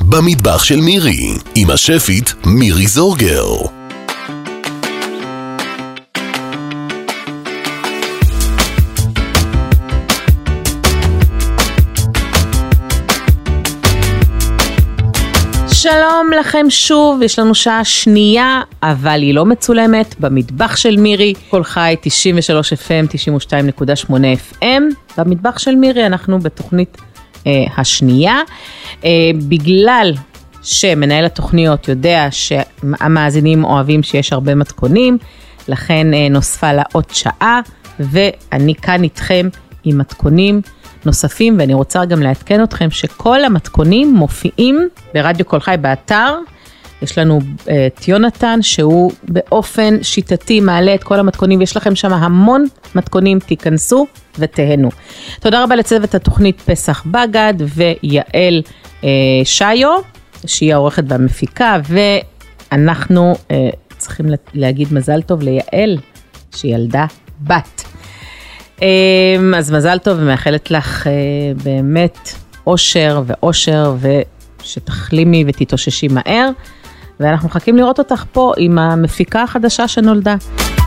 במטבח של מירי, עם השפית מירי זורגר. שלום לכם שוב, יש לנו שעה שנייה, אבל היא לא מצולמת, במטבח של מירי, כל חי 93 FM, 92.8 FM, במטבח של מירי אנחנו בתוכנית השנייה, בגלל שמנהל התוכניות יודע שהמאזינים אוהבים שיש הרבה מתכונים, לכן נוספה לה עוד שעה, ואני כאן איתכם עם מתכונים נוספים, ואני רוצה גם לעדכן אתכם שכל המתכונים מופיעים ברדיו כל חי באתר. יש לנו את יונתן שהוא באופן שיטתי מעלה את כל המתכונים, ויש לכם שם המון מתכונים, תיכנסו ותהנו. תודה רבה לצוות התוכנית פסח בגד ויעל שיו, שהיא העורכת והמפיקה, ואנחנו צריכים להגיד מזל טוב ליעל, שהיא ילדה בת. אז מזל טוב ומאחלת לך באמת אושר ואושר, ושתחלימי ותתאוששי מהר, ואנחנו מחכים לראות אותך פה עם המפיקה החדשה שנולדה.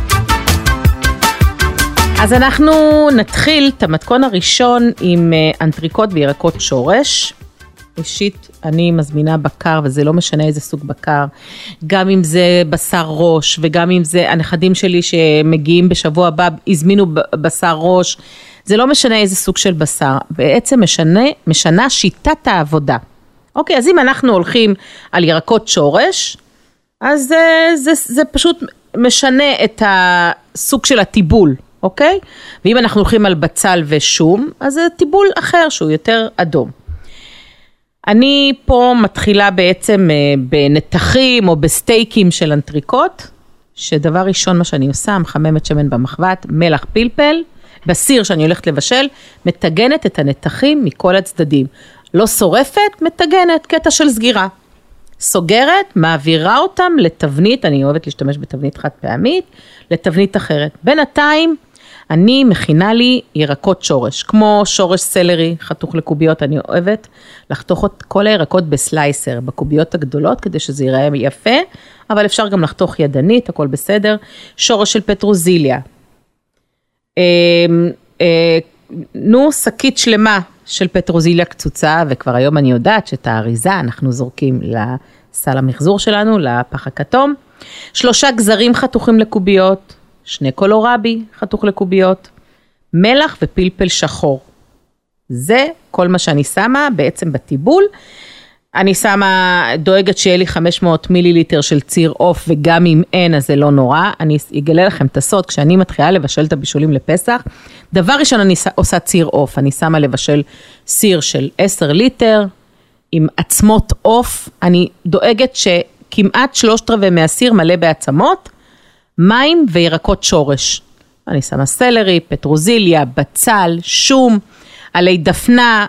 אז אנחנו נתחיל את המתכון הראשון עם אנטריקוט וירקות שורש. אישית אני מזמינה בקר, וזה לא משנה איזה סוג בקר, גם אם זה בשר ראש, וגם אם זה הנכדים שלי שמגיעים בשבוע הבא, הזמינו בשר ראש, זה לא משנה איזה סוג של בשר, בעצם משנה שיטת העבודה. אוקיי, אז אם אנחנו הולכים על ירקות שורש, אז זה פשוט משנה את הסוג של הטיבול, אוקיי? ואם אנחנו הולכים על בצל ושום, אז זה טיבול אחר שהוא יותר אדום. אני פה מתחילה בעצם בנתחים או בסטייקים של אנטריקוט, שדבר ראשון מה שאני עושה, מחממת שמן במחבת, מלח פלפל, בסיר שאני הולכת לבשל, מתגנת את הנתחים מכל הצדדים. לא שורפת, מתגנת, קטע של סגירה. סוגרת, מעבירה אותם לתבנית, אני אוהבת להשתמש בתבנית חד פעמית, לתבנית אחרת. בינתיים, אני מכינה לי ירקות שורש, כמו שורש סלרי, חתוך לקוביות, אני אוהבת לחתוך את כל הירקות בסלייסר, בקוביות הגדולות, כדי שזה ייראה יפה, אבל אפשר גם לחתוך ידנית, הכל בסדר. שורש של פטרוזיליה. שקית שלמה של פטרוזיליה קצוצה, וכבר היום אני יודעת שאת האריזה אנחנו זורקים לסל המחזור שלנו, לפח הכתום. 3 גזרים חתוכים לקוביות, 2 קולורבי חתוך לקוביות, מלח ופלפל שחור. זה כל מה שאני שמה בעצם בטיבול. אני שמה, דואגת שיהיה לי 500 מיליליטר של ציר עוף, וגם אם אין אז זה לא נורא. אני אגלה לכם את הסוד, כשאני מתחילה לבשל את הבישולים לפסח, דבר ראשון אני עושה ציר עוף, אני שמה לבשל סיר של 10 ליטר, עם עצמות עוף, אני דואגת שכמעט 3/4 מהסיר מלא בעצמות, מים וירקות שורש. אני שמה סלרי, פטרוזיליה, בצל, שום, עלי דפנה,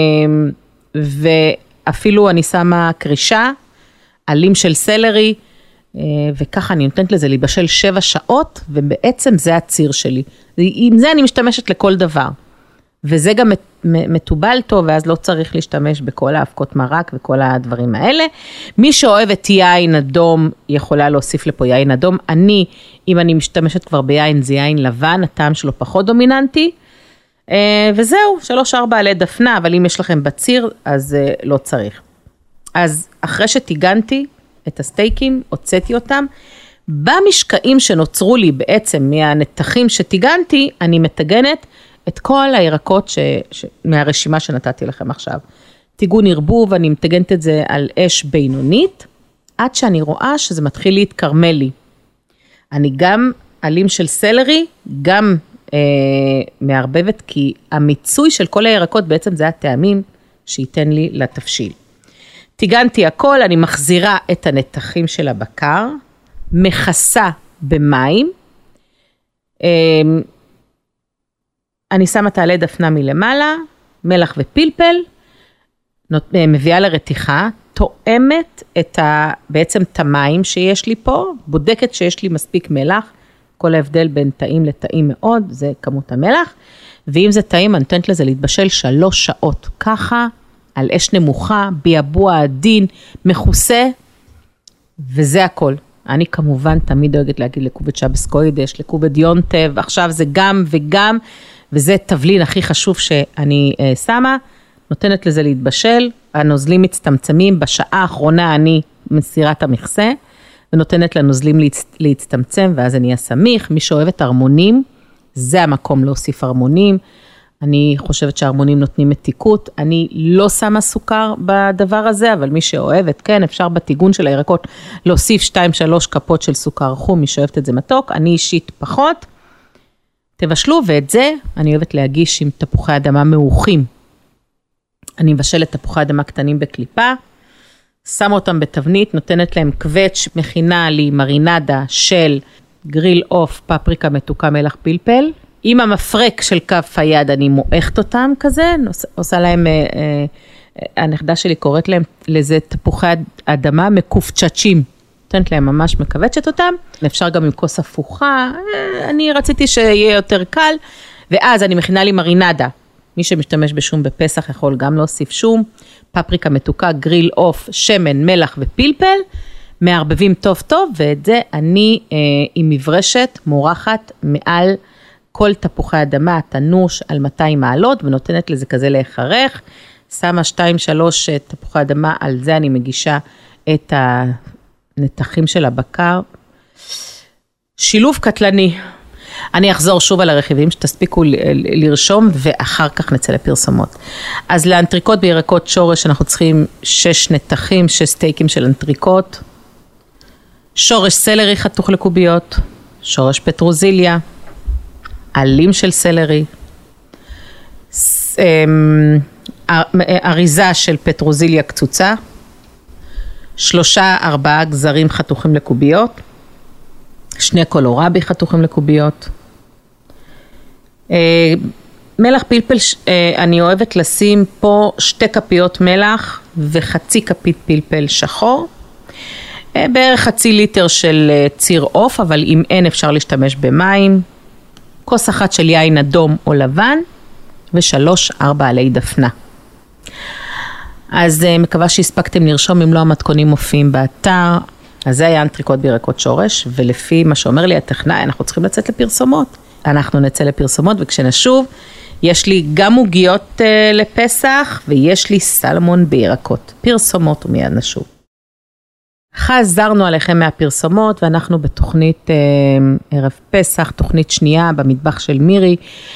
ואפילו אני שמה קרישה, עלים של סלרי, וככה אני נותנת לזה להיבשל 7 שעות, ובעצם זה הציר שלי. עם זה אני משתמשת לכל דבר. וזה גם מטובל טוב, ואז לא צריך להשתמש בכל האבקות מרק וכל הדברים האלה. מי שאוהבת יין אדום, יכולה להוסיף לפה יין אדום. אם אני משתמשת כבר ביין, זה יין לבן, הטעם שלו פחות דומיננטי. וזהו, 3-4 עלי דפנה, אבל אם יש לכם בציר, אז לא צריך. אז אחרי שתיגנתי את הסטייקים, הוצאתי אותם, במשקעים שנוצרו לי בעצם מהנתחים שתיגנתי, אני מתגנת את כל הירקות מהרשימה שנתתי לכם עכשיו. תיגון ערבוב, אני מתגנת את זה על אש בינונית, עד שאני רואה שזה מתחיל להתקרמל לי. אני גם עלים של סלרי, גם מערבבת, כי המיצוי של כל הירקות בעצם זה הטעמים שייתן לי לתבשיל. תיגנתי הכל, אני מחזירה את הנתחים של הבקר, מכסה במים, אני שמה את העלי דפנה מלמעלה, מלח ופלפל, מביאה לרתיחה, תואמת בעצם את המים שיש לי פה, בודקת שיש לי מספיק מלח, כל ההבדל בין טעים לטעים מאוד, זה כמות המלח, ואם זה טעים, אני נותנת לזה להתבשל 3 שעות, ככה על אש נמוכה, ביבוע עדין, מכוסה, וזה הכל. אני כמובן תמיד דואגת להגיד לקובד שבס קוידש, לקובד יונטב, עכשיו זה גם וגם, וזה תבלין הכי חשוב שאני שמה, נותנת לזה להתבשל, הנוזלים מצטמצמים, בשעה האחרונה אני מסירה את המכסה, ונותנת לנוזלים להצטמצם, ואז אני אסמיך, מי שאוהב את הרמונים, זה המקום להוסיף הרמונים, אני חושבת שההרמונים נותנים מתיקות, אני לא שמה סוכר בדבר הזה, אבל מי שאוהבת, כן, אפשר בתיגון של הירקות להוסיף 2-3 כפות של סוכר חום, מי שאוהבת את זה מתוק, אני אישית פחות, תבשלו, ואת זה אני אוהבת להגיש עם תפוחי אדמה מעוכים. אני מבשלת תפוחי אדמה קטנים בקליפה, שמה אותם בתבנית, נותנת להם קווץ', מכינה לי מרינדה של גריל עוף, פפריקה מתוקה, מלח פלפל, עם המפרק של כף היד אני מועכת אותם כזה, עושה להם, הנכדה שלי קוראת להם לזה תפוחי אדמה מקופצ'צ'ים, נותנת להם ממש מקווצ'ת אותם, אפשר גם עם כוס הפוכה, אני רציתי שיהיה יותר קל, ואז אני מכינה לי מרינדה, מי שמשתמש בשום בפסח יכול גם להוסיף שום, פפריקה מתוקה, גריל עוף, שמן, מלח ופלפל, מערבבים טוב טוב, ואת זה אני עם מברשת מורחת מעל כל תפוחי אדמה, תנוש על 200 מעלות, ונותנת לזה כזה להיחרך, שמה 2-3 תפוחי אדמה, על זה אני מגישה את הנתחים של הבקר. שילוב קטלני. אני אחזור שוב על הרכיבים שתספיקו לרשום, ואחר כך נצא לפרסומות. אז לאנטריקות בירקות שורש, אנחנו צריכים 6 נתחים, 6 סטייקים של אנטריקות, שורש סלרי חתוך לקוביות, שורש פטרוזיליה, עלים של סלרי, אריזה של פטרוזיליה קצוצה, 3-4 גזרים חתוכים לקוביות, 2 קולורבי חתוכים לקוביות, מלח פלפל, אני אוהבת לשים פה 2 כפיות מלח וחצי כפית פלפל שחור, בערך 0.5 ליטר של ציר עוף, אבל אם אין אפשר להשתמש במים, כוס אחת של יין אדום או לבן, ו3-4 עלי דפנה. אז מקווה שהספקתם לרשום, אם לא המתכונים מופיעים באתר, אז זה היה אנטריקות בירקות שורש, ולפי מה שאומר לי הטכנאי, אנחנו צריכים לצאת לפרסומות. אנחנו נצא לפרסומות, וכשנשוב, יש לי גם עוגיות לפסח, ויש לי סלמון בירקות. פרסומות ומיד נשוב. חזרנו עליכם מהפרסומות, ואנחנו בתוכנית ערב פסח, תוכנית שנייה במטבח של מירי.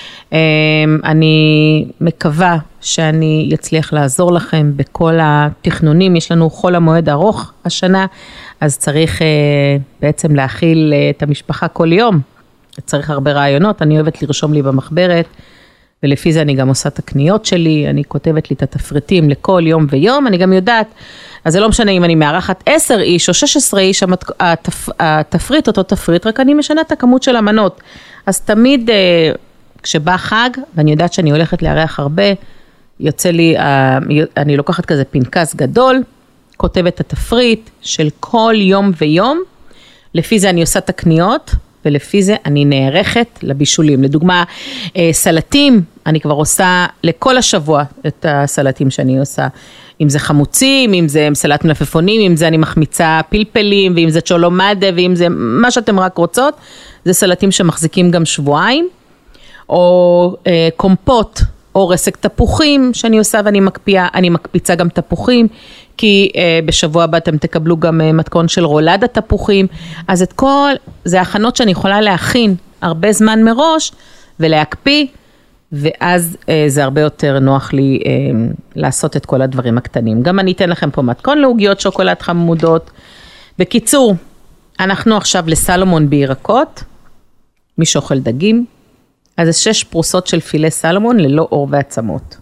אני מקווה שאני אצליח לעזור לכם בכל התכנונים, יש לנו חול המועד ארוך השנה, אז צריך בעצם להכיל את המשפחה כל יום, צריך הרבה רעיונות, אני אוהבת לרשום לי במחברת, ולפי זה אני גם עושה את הקניות שלי, אני כותבת לי את התפריטים לכל יום ויום, אני גם יודעת, אז זה לא משנה אם אני מארחת 10 איש או 16 איש, התפריט, אותו תפריט, רק אני משנה את הכמות של המנות, אז תמיד כשבא חג, ואני יודעת שאני הולכת לארח הרבה, יוצא לי, אני לוקחת כזה פנקס גדול, כותבת את התפריט של כל יום ויום, לפי זה אני עושה את הקניות, ולפי זה אני נערכת לבישולים. לדוגמה, סלטים, אני כבר עושה לכל השבוע את הסלטים שאני עושה. אם זה חמוצים, אם זה סלט מלפפונים, אם זה אני מחמיצה פלפלים, ואם זה צ'ולומדה, ואם זה מה שאתם רק רוצות, זה סלטים שמחזיקים גם שבועיים, או קומפוט, או רסק תפוחים שאני עושה ואני מקפיצה גם תפוחים, כי בשבוע הבא אתם תקבלו גם מתכון של רולדה תפוחים, אז את כל, זה הכנות שאני יכולה להכין הרבה זמן מראש, ולהקפיא, ואז זה הרבה יותר נוח לי לעשות את כל הדברים הקטנים. גם אני אתן לכם פה מתכון לעוגיות שוקולד חמודות. בקיצור, אנחנו עכשיו לסלמון בירקות, מי שאוכל דגים, אז זה 6 פרוסות של פילה סלמון ללא אור ועצמות.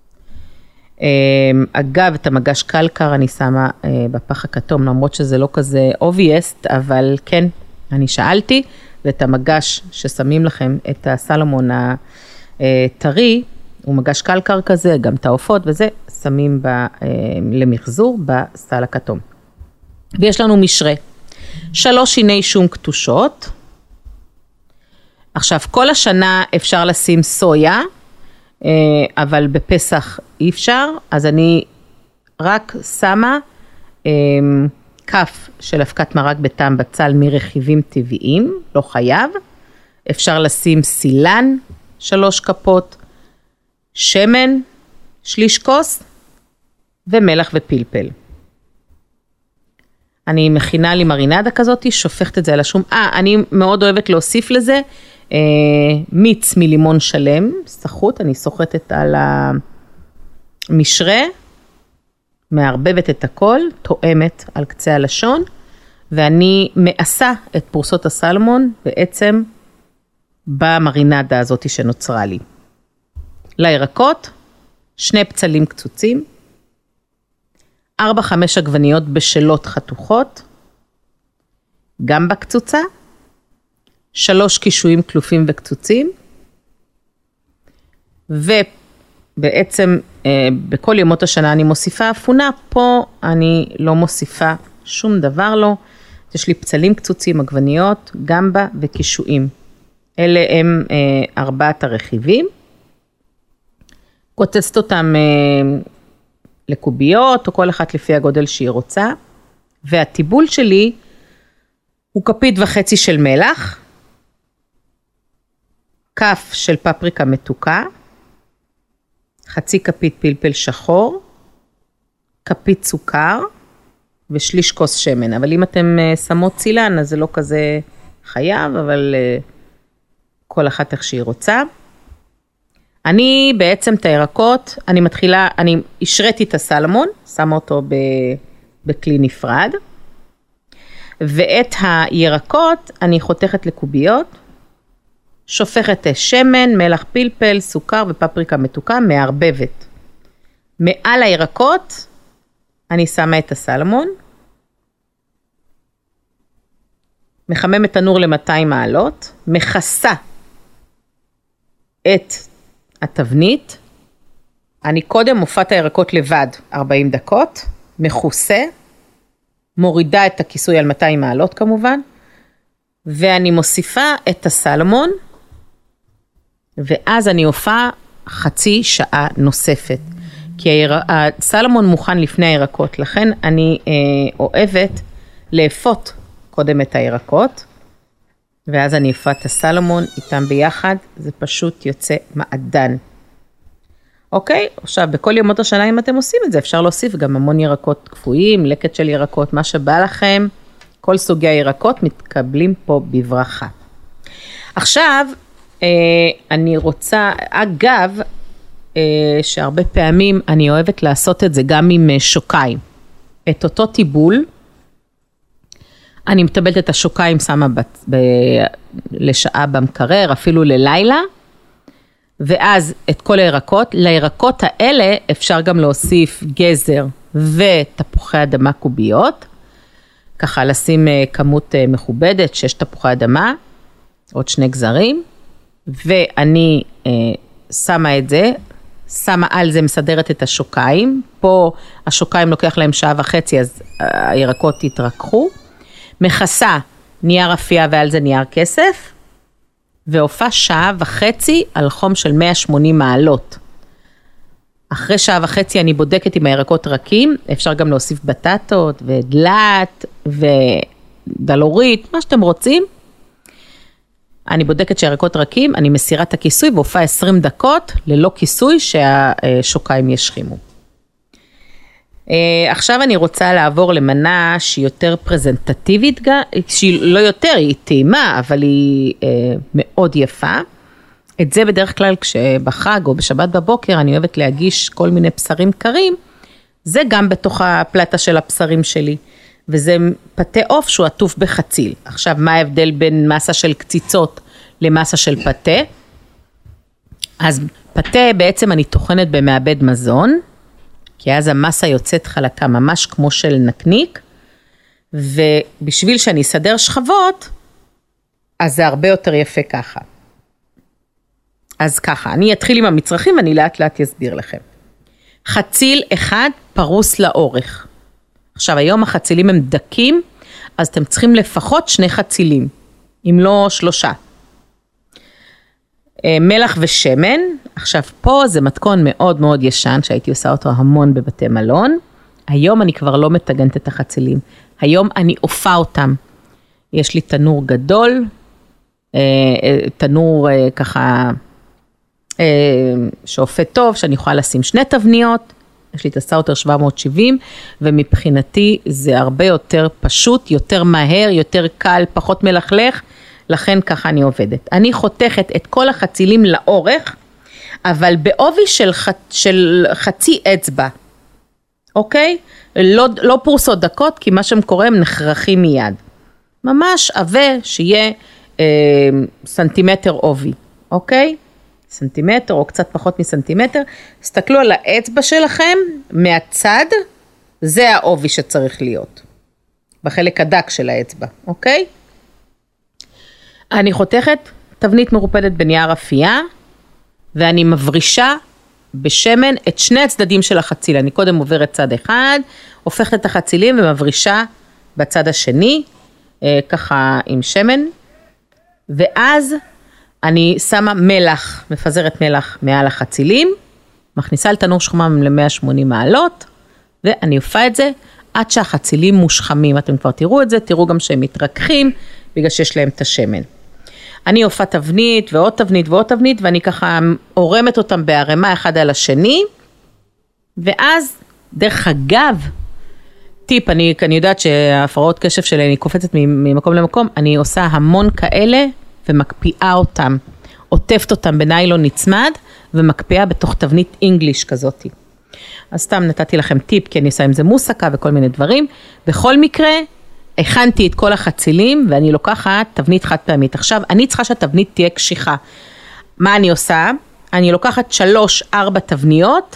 אגב, את המגש קלקר אני שמה בפח הכתום, למרות שזה לא כזה obvious, אבל כן, אני שאלתי, ואת המגש ששמים לכם את הסלמון הטרי, הוא מגש קלקר כזה, גם את העופות וזה, שמים למחזור בסל הכתום. ויש לנו משרה, 3 שיני שום קטושות, עכשיו, כל השנה אפשר לשים סויה, אבל בפסח אי אפשר, אז אני רק שמה כף של אבקת מרק בטעם בצל מרכיבים טבעיים, לא חייב. אפשר לשים סילן, 3 כפות, שמן, שליש כוס, ומלח ופלפל. אני מכינה לי מרינדה כזאת, שופכת את זה על השום. אני מאוד אוהבת להוסיף לזה מיץ מלימון שלם, סחוט, אני סוחטת על המשרה, מערבבת את הכל, תואמת על קצה הלשון, ואני מעשה את פרוסות הסלמון בעצם במרינדה הזאת שנוצרה לי. לירקות, 2 פצלים קצוצים, 4-5 עגבניות בשלות חתוכות, גם בקצוצה, 3 קישואים קלופים וקצוצים, ובעצם בכל ימות השנה אני מוסיפה אפונה, פה אני לא מוסיפה שום דבר לא, יש לי פצלים קצוצים, עגבניות, גמבה וקישואים. אלה הם 4 הרכיבים. קוצצת אותם לקוביות, או כל אחת לפי הגודל שהיא רוצה, והטיבול שלי הוא 1.5 כפית של מלח, כף של פפריקה מתוקה, 0.5 כפית פלפל שחור, כפית סוכר, ושליש כוס שמן, אבל אם אתם שמות צילן, אז זה לא כזה חייב, אבל כל אחת איך שהיא רוצה. אני בעצם את הירקות, אני השריתי את הסלמון, שמה אותו בכלי נפרד, ואת הירקות אני חותכת לקוביות, שופכת שמן, מלח פלפל, סוכר ופפריקה מתוקה, מערבבת. מעל הירקות אני שמה את הסלמון, מחממת תנור ל-200 מעלות, מכסה את התבנית, אני קודם מופעת הירקות לבד 40 דקות, מכוסה, מורידה את הכיסוי על 200 מעלות כמובן, ואני מוסיפה את הסלמון, ואז אני הופעה חצי שעה נוספת, כי הסלמון מוכן לפני הירקות, לכן אני אוהבת לאפות קודם את הירקות, ואז אני אפת את הסלמון איתם ביחד, זה פשוט יוצא מעדן. אוקיי, עכשיו בכל ימות השנה אם אתם עושים את זה, אפשר להוסיף גם המון ירקות קפואים, לקט של ירקות, מה שבא לכם, כל סוגי הירקות מתקבלים פה בברכה. עכשיו, אני רוצה, אגב, שהרבה פעמים אני אוהבת לעשות את זה גם עם שוקיים. את אותו טיבול, אני מטבלת את השוקיים, שמה לשעה במקרר, אפילו ללילה, ואז את כל הירקות, לירקות האלה אפשר גם להוסיף גזר ותפוחי אדמה קוביות, ככה לשים כמות מכובדת, 6 תפוחי אדמה, עוד 2 גזרים, ואני שמה את זה, שמה על זה, מסדרת את השוקיים, פה השוקיים לוקח להם 1.5 שעה, אז הירקות יתרככו, מכסה נייר אפייה ועל זה נייר כסף, והופעה 1.5 שעה על חום של 180 מעלות. אחרי 1.5 שעה אני בודקת עם הירקות רכים, אפשר גם להוסיף בטטות ודלת ודלורית, מה שאתם רוצים. אני בודקת שהירקות רכים, אני מסירה את הכיסוי והופעה 20 דקות ללא כיסוי שהשוקיים ישכימו. עכשיו אני רוצה לעבור למנה שהיא יותר פרזנטטיבית, שהיא לא יותר, היא טעימה, אבל היא מאוד יפה. את זה בדרך כלל כשבחג או בשבת בבוקר אני אוהבת להגיש כל מיני בשרים קרים, זה גם בתוך הפלטה של הבשרים שלי, וזה פתה עוף שהוא עטוף בחציל. עכשיו מה ההבדל בין מסה של קציצות למסה של פתה? אז פתה בעצם אני טוחנת במעבד מזון, כי אז המסה יוצאת חלקה ממש כמו של נקניק, ובשביל שאני אסדר שכבות, אז זה הרבה יותר יפה ככה. אז ככה, אני אתחיל עם המצרכים ואני לאט לאט אסביר לכם. חציל אחד פרוס לאורך. עכשיו היום החצילים הם דקים, אז אתם צריכים לפחות 2 חצילים, אם לא 3. מלח ושמן, עכשיו פה זה מתכון מאוד מאוד ישן, שהייתי עושה אותו המון בבתי מלון, היום אני כבר לא מטגנת את החצילים, היום אני אופה אותם, יש לי תנור גדול, תנור ככה שאופה טוב, שאני יכולה לשים 2 תבניות, יש לי את הסאוטר 770, ומבחינתי זה הרבה יותר פשוט, יותר מהר, יותר קל, פחות מלכלך, לכן ככה אני עובדת. אני חותכת את כל החצילים לאורך, אבל בעובי של חצי אצבע, אוקיי? לא פורסות דקות, כי מה שהם קורה הם נחרכים מיד. ממש עווה שיהיה סנטימטר עובי, אוקיי? סנטימטר או קצת פחות מסנטימטר, תסתכלו על האצבע שלכם, מהצד, זה העובי שצריך להיות, בחלק הדק של האצבע, אוקיי? אני חותכת תבנית מרופדת בנייר אפייה, ואני מברישה בשמן את 2 הצדדים של החציל, אני קודם עוברת צד אחד, הופכת את החצילים ומברישה בצד השני, ככה עם שמן, ואז אני שמה מלח, מפזרת מלח מעל החצילים, מכניסה לתנור שחומם ל-180 מעלות, ואני אופה את זה עד שהחצילים מושחמים, אתם כבר תראו את זה, תראו גם שהם מתרככים, בגלל שיש להם את השמן. אני אופה תבנית ועוד תבנית ועוד תבנית, ואני ככה עורמת אותם בהרמה אחד על השני, ואז דרך אגב, טיפ, אני יודעת שההפרעות קשב שלי, אני קופצת ממקום למקום, אני עושה המון כאלה, ומקפיאה אותם, עוטפת אותם בניילון נצמד, ומקפיאה בתוך תבנית אינגליש כזאת. אז סתם נתתי לכם טיפ, כי אני עושה עם זה מוסקה וכל מיני דברים. בכל מקרה, הכנתי את כל החצילים, ואני לוקחת תבנית חד פעמית. עכשיו, אני צריכה שהתבנית תהיה קשיחה. מה אני עושה? אני לוקחת 3-4 תבניות,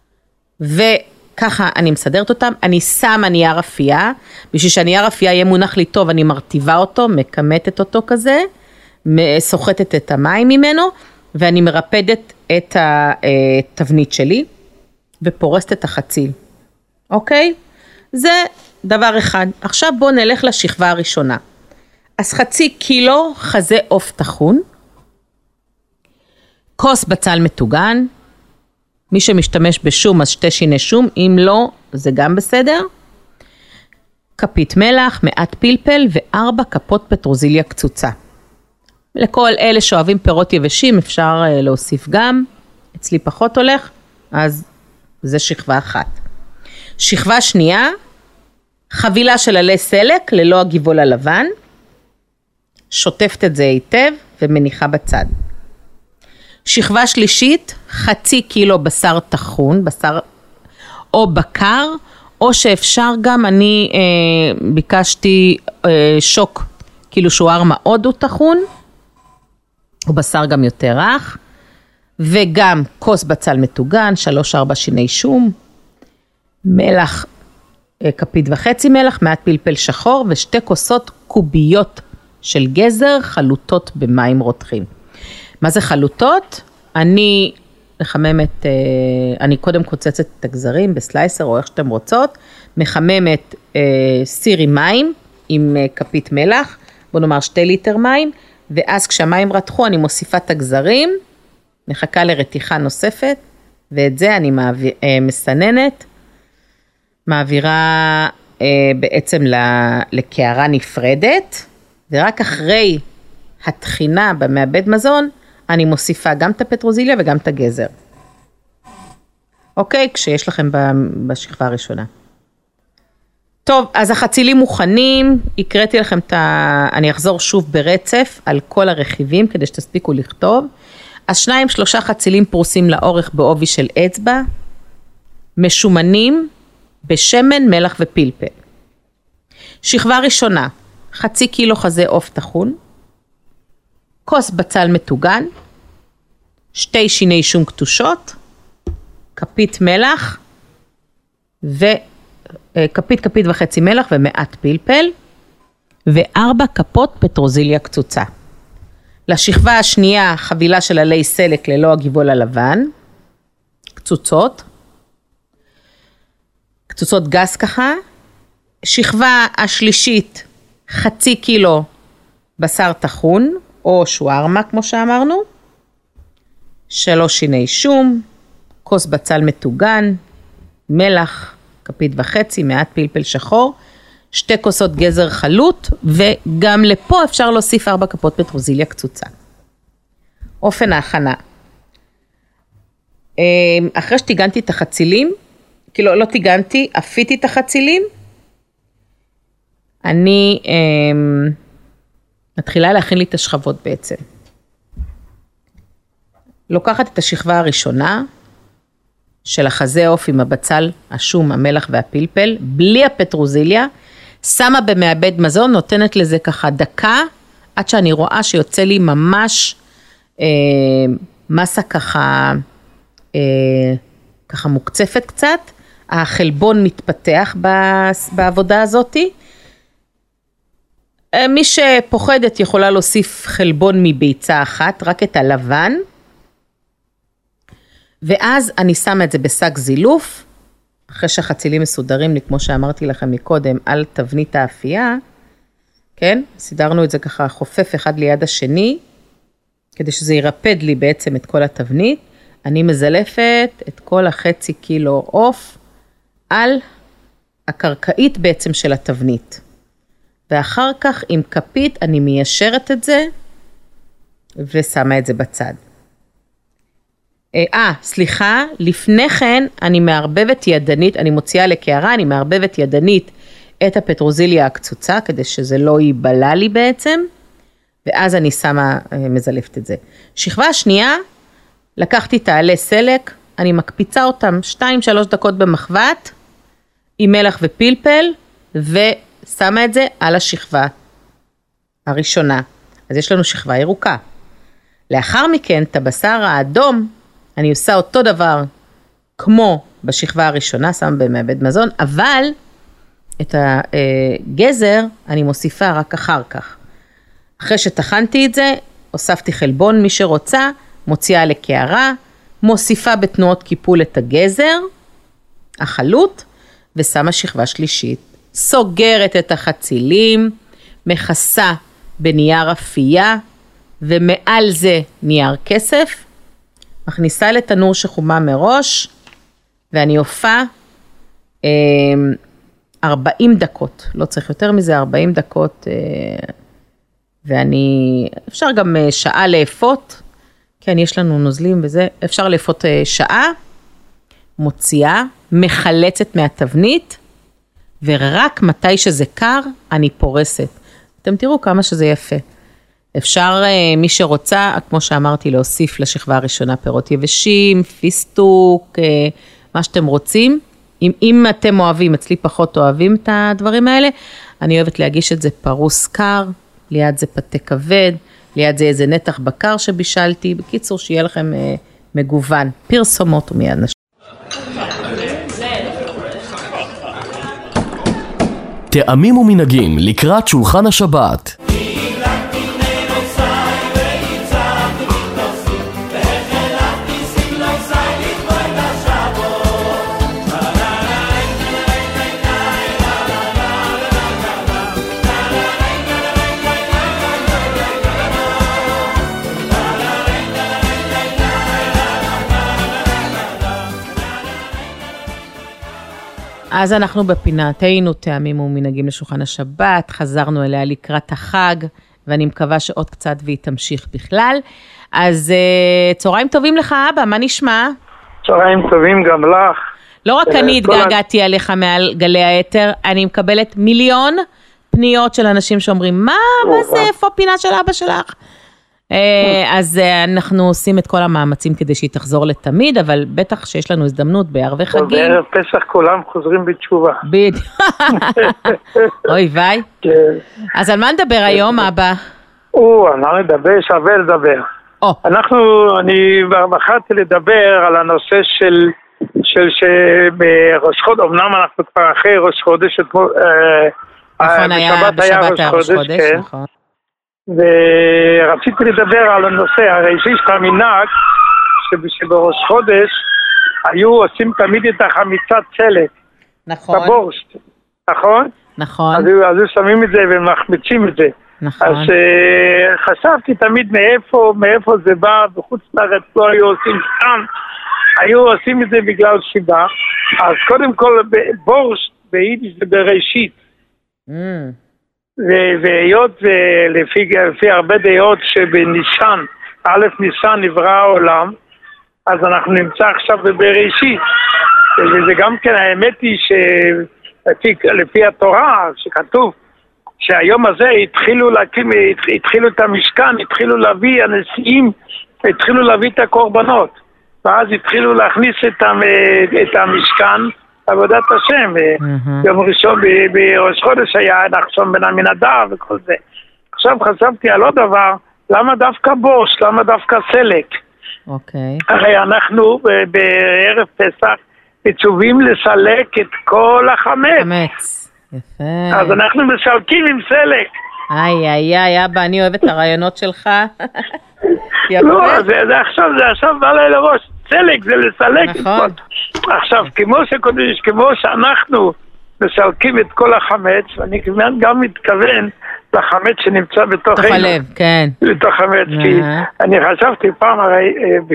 וככה אני מסדרת אותם. אני שמה נייר אפייה, בשביל שהנייר אפייה יהיה מונח לי טוב, אני מרטיבה אותו, מקמטת אותו כזה, סוחטת את המים ממנו, ואני מרפדת את התבנית שלי, ופורסת את החציל. אוקיי? זה דבר אחד. עכשיו בואו נלך לשכבה הראשונה. אז 0.5 קילו חזה עוף טחון, כוס בצל מטוגן, מי שמשתמש בשום אז 2 שיני שום, אם לא זה גם בסדר, כפית מלח, מעט פלפל ו4 כפות פטרוזיליה קצוצה. לכל אלה שאוהבים פירות יבשים אפשר להוסיף גם, אצלי פחות הולך, אז זה שכבה אחת. שכבה שנייה, חבילה של עלי סלק ללא הגיבול הלבן, שוטפת את זה היטב ומניחה בצד. שכבה שלישית, 0.5 קילו בשר טחון, בשר או בקר, או שאפשר גם, אני ביקשתי שוק, כאילו שווארמה עוד טחון, או בשר גם יותר רך, וגם כוס בצל מטוגן, 3-4 שיני שום, מלח, 1.5 כפית מלח, מעט פלפל שחור, ו2 כוסות קוביות של גזר, חלוטות במים רותחים. מה זה חלוטות? אני מחממת, אני קודם קוצצת את הגזרים בסלייסר, או איך שאתם רוצות, מחממת סיר עם מים, עם כפית מלח, בוא נאמר 2 ליטר מים, ואז כשהמים רתחו אני מוסיפה את הגזרים, מחכה לרתיחה נוספת, ואת זה אני מסננת, מעבירה בעצם לקערה נפרדת, ורק אחרי התחינה במעבד מזון, אני מוסיפה גם את הפטרוזיליה וגם את הגזר. אוקיי? כשיש לכם בשכבה הראשונה. טוב, אז החצילים מוכנים, הקראתי לכם אני אחזור שוב ברצף על כל הרכיבים, כדי שתספיקו לכתוב. אז 2-3 חצילים פרוסים לאורך בעובי של אצבע, משומנים בשמן, מלח ופלפל. שכבה ראשונה, 0.5 קילו חזה עוף טחון, כוס בצל מטוגן, 2 שיני שום קטושות, כפית מלח, כפית וחצי מלח ומעט פלפל, ו4 כפות פטרוזיליה קצוצה. לשכבה השנייה, חבילה של עלי סלק ללא הגיבול הלבן, קצוצות גס ככה. שכבה השלישית, 0.5 קילו בשר טחון, או שווארמה כמו שאמרנו, 3 שיני שום, כוס בצל מטוגן, מלח, כפית וחצי, מעט פלפל שחור, 2 כוסות גזר חלוט, וגם לפה אפשר להוסיף 4 כפות פטרוזיליה קצוצה. אופן ההכנה. אחרי שטיגנתי את החצילים, כאילו לא טיגנתי, אפיתי את החצילים, אני מתחילה להכין לי את השכבות בעצם. לוקחת את השכבה הראשונה, של החזה עוף עם הבצל, השום, המלח והפלפל, בלי הפטרוזיליה, שמה במעבד מזון, נותנת לזה ככה דקה, עד שאני רואה שיוצא לי ממש מסה ככה מוקצפת קצת, החלבון מתפתח בעבודה הזאת, מי שפוחדת יכולה להוסיף חלבון מביצה אחת, רק את הלבן, ואז אני שמה את זה בשק זילוף, אחרי שהחצילים מסודרים לי, כמו שאמרתי לכם מקודם, על תבנית האפייה, כן? סידרנו את זה ככה חופף אחד ליד השני, כדי שזה ירפד לי בעצם את כל התבנית, אני מזלפת את כל 0.5 קילו עוף, על הקרקעית בעצם של התבנית. ואחר כך עם כפית אני מיישרת את זה, ושמה את זה בצד. סליחה, לפני כן אני מערבבת ידנית, אני מוציאה לקערה, אני מערבבת ידנית את הפטרוזיליה הקצוצה, כדי שזה לא ייבלה לי בעצם, ואז אני שמה, מזלפת את זה. שכבה השנייה, לקחתי תעלי סלק, אני מקפיצה אותם 2-3 דקות במחבת, עם מלח ופלפל, ושמה את זה על השכבה הראשונה. אז יש לנו שכבה ירוקה. לאחר מכן, את הבשר האדום, אני עושה אותו דבר כמו בשכבה הראשונה, שם במעבד מזון, אבל את הגזר אני מוסיפה רק אחר כך. אחרי שטחנתי את זה, הוספתי חלבון, מי שרוצה, מוציאה לקערה, מוסיפה בתנועות קיפול את הגזר, החלוט, ושמה שכבה שלישית. סוגרת את החצילים, מכסה בנייר אפייה, ומעל זה נייר כסף, מכניסה לתנור שחומה מראש, ואני הופעה 40 דקות, לא צריך יותר מזה, 40 דקות, ואני, אפשר גם שעה לאפות, כן, יש לנו נוזלים וזה, אפשר לאפות שעה, מוציאה, מחלצת מהתבנית, ורק מתי שזה קר, אני פורסת. אתם תראו כמה שזה יפה. אפשר, מי שרוצה, כמו שאמרתי, להוסיף לשכבה הראשונה פירות יבשים, פיסטוק, מה שאתם רוצים. אם אתם אוהבים, אצלי פחות אוהבים את הדברים האלה, אני אוהבת להגיש את זה פרוס קר, ליד זה פתה כבד, ליד זה איזה נתח בקר שבישלתי, בקיצור שיהיה לכם מגוון, פרסומות ומיד נשאר. טעמים ומנהגים לקראת שולחן השבת. אז אנחנו בפינתנו טעמים ומנהגים לשולחן השבת, חזרנו אליה לקראת החג, ואני מקווה שעוד קצת והיא תמשיך בכלל. אז צהריים טובים לך אבא, מה נשמע? צהריים טובים גם לך. לא רק אני התגעגעתי עליך מעל גלי היתר, אני מקבלת 1,000,000 פניות של אנשים שאומרים, מה זה, איפה פינה של אבא שלך? אז אנחנו עושים את כל המאמצים כדי שהיא תחזור לתמיד, אבל בטח שיש לנו הזדמנות בערבי חגים. בערב פסח כולם חוזרים בתשובה. בדיוק. אוי ויי. אז על מה נדבר היום אבא? אני מדבר, שווה לדבר. אני בחרתי לדבר על הנושא של בראש חודש, אמנם אנחנו כבר אחרי ראש חודש, נכון, בשבת היה ראש חודש, נכון. ורציתי לדבר על הנושא, הרי שיש את המנהג שבראש חודש היו עושים תמיד את החמיצת צלת. נכון. בבורשט, נכון? נכון. אז היו שמים את זה ומחמיצים את זה. נכון. אז חשבתי תמיד מאיפה זה בא, בחוץ לארץ לא היו עושים סתם, היו עושים את זה בגלל סיבה. אז קודם כל בורש ביידיש זה בראשית. והיות לפי הרבה דעות שבניסן, א' ניסן נברא העולם, אז אנחנו נמצא עכשיו בראשית. וזה גם כן, האמת היא שלפי התורה שכתוב שהיום הזה התחילו את המשכן, התחילו להביא הנשיאים, התחילו להביא את הקורבנות, ואז התחילו להכניס את המשכן עבודת השם. יום ראשון בראש חודש היה נחשון בן עמינדב וכל זה. עכשיו חשבתי על עוד דבר, למה דווקא בוש? למה דווקא סלק? אוקיי. הרי אנחנו בערב פסח מצווים לסלק את כל החמץ. חמץ, יפה. אז אנחנו מסלקים עם סלק. איי, אבא, אני אוהבת את הרעיונות שלך. לא, זה עכשיו בא לי לראש. סלק זה לסלק. נכון. עכשיו, כמו שאנחנו מסלקים את כל החמץ, ואני גם מתכוון לחמץ שנמצא בתוך הלב, כן. בתוך חמץ, כי אני חשבתי פעם, הרי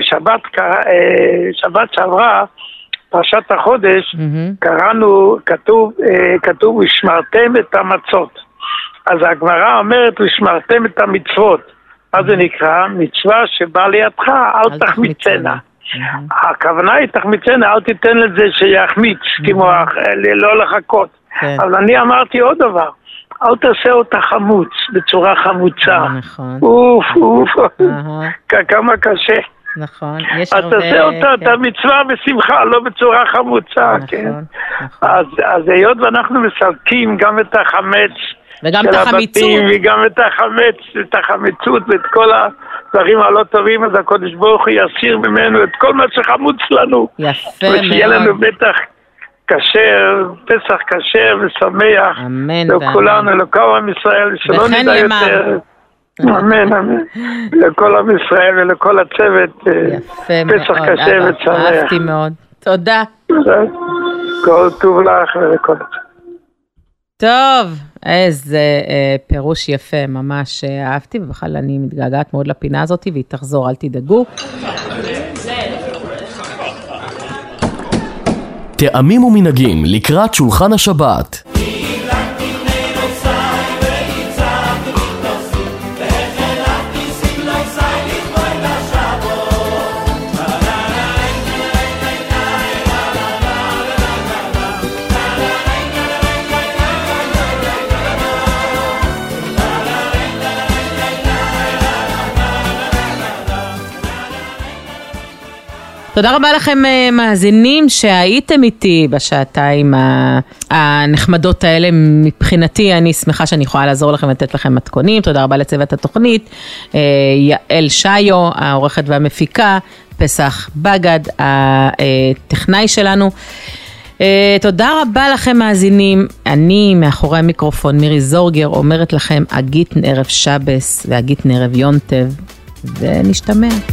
שבת שעברה, פרשת החודש, קראנו, כתוב, ושמרתם את המצות. אז הגמרא אומרת, ושמרתם את המצוות. מה זה נקרא? מצווה שבא לידך, אל תחמיצנה. הכוונה היא תחמיצנה, אל תיתן לזה שיחמיץ, כמו לא לחכות. אבל אני אמרתי עוד דבר, אל תעשה אותה חמוץ, בצורה חמוצה. נכון. אוף, כמה קשה. נכון. אז תעשה אותה, את המצווה בשמחה, לא בצורה חמוצה, כן? אז היות ואנחנו מסלקים גם את החמץ, וגם את החמיצות. וגם את החמץ, את החמיצות ואת כל הדברים הלא טובים, אז הקדוש ברוך הוא יסיר ממנו את כל מה שחמוץ לנו. יפה מאוד. ושיהיה לנו בטח כשר, פסח כשר ושמח. אמן. לכולנו, לכל עם ישראל, שלא נדע יותר. אמן, אמן. לכל עם ישראל ולכל הצוות. יפה מאוד. פסח כשר ושמח. אהבתי מאוד. תודה. כל טוב לך ולכל הצוות. טוב, איזה פירוש יפה, ממש אהבתי, ובכלל אני מתגעגעת מאוד לפינה הזאת, והיא תחזור, אל תדאגו. טעמים ומנהגים לקראת שולחן השבת. תודה רבה לכם מאזינים שהייתם איתי בשעתיים הנחמדות האלה. מבחינתי אני שמחה שאני יכולה לעזור לכם לתת לכם מתכונים. תודה רבה לצוות התוכנית, יעל שיו העורכת והמפיקה, פסח בגד הטכנאי שלנו. תודה רבה לכם מאזינים. אני מאחורי המיקרופון מירי זורגר אומרת לכם אגית ערב שבס ואגית ערב יונטב, ונשתמע.